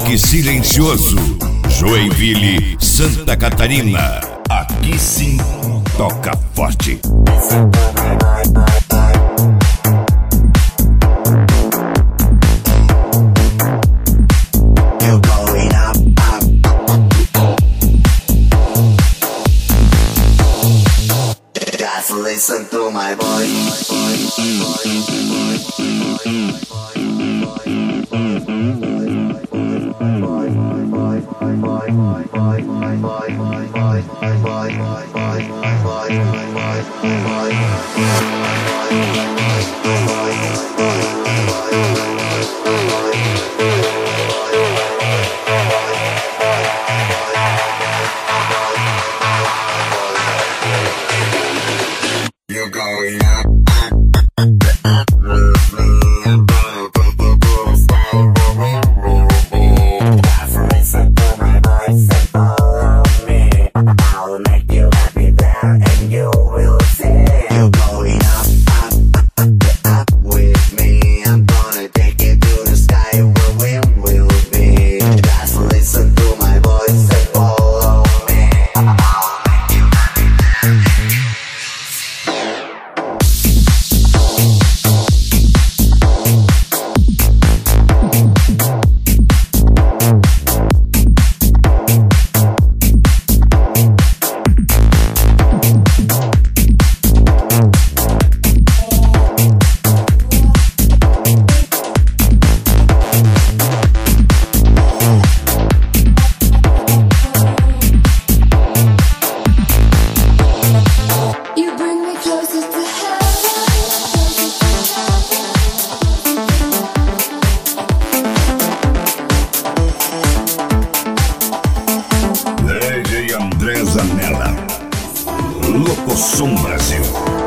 Reboque Silencioso, Joinville, Santa Catarina. Aqui sim toca forte. Listen to my voice. You're going up, up with me. I'm gonna take you to the sky where we will be. Just listen to my voice and follow me. I'll make you happy there and you will see. You're going up, up with me. I'm gonna take you to the sky where we will be. Just listen to my voice and follow me. I'll make you happy there and you Zanella, Locosom Brasil.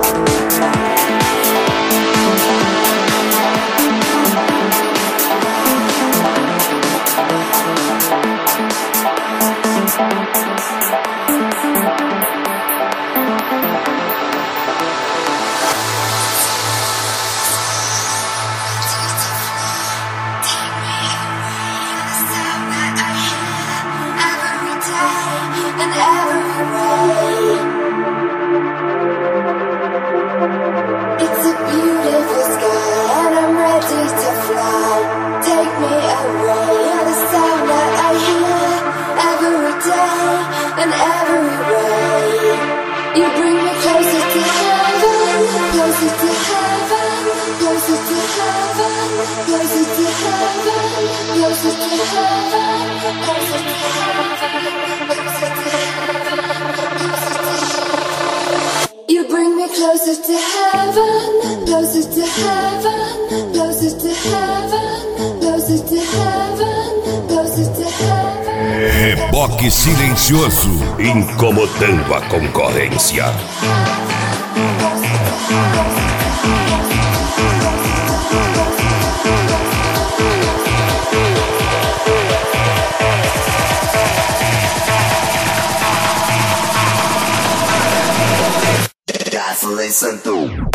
It's a beautiful sky and I'm ready to fly. Take me away, you're the sound that I hear every day and every way. You bring me closer to heaven, closer to heaven, closer to heaven, closer to heaven, closer to heaven, closer to You bring me closer to heaven, closer to heaven, closer to heaven, closer to heaven, closer to heaven. Reboque Silencioso, incomodando a concorrência. Just listen to